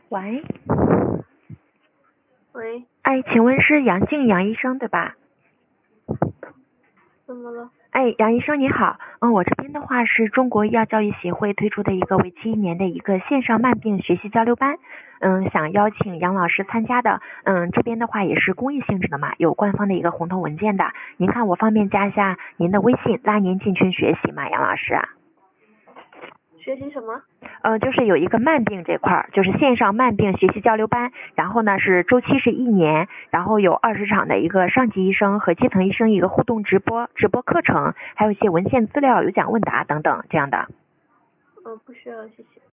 喂， 喂， 哎，请问是杨静杨医生对吧？ 怎么了？ 哎，杨医生你好，我这边的话是中国医药教育协会推出的一个为期1年的一个线上慢病学习交流班，想邀请杨老师参加的，这边的话也是公益性质的嘛，有官方的一个红头文件的，您看我方便加一下您的微信，拉您进群学习吗，杨老师？ 学习什么？ 就是有一个慢病这块，就是线上慢病学习交流班，然后呢是周期是1年，然后有20场的一个上级医生和基层医生一个互动直播课程，还有一些文献资料、有奖问答等等这样的。 不需要，谢谢。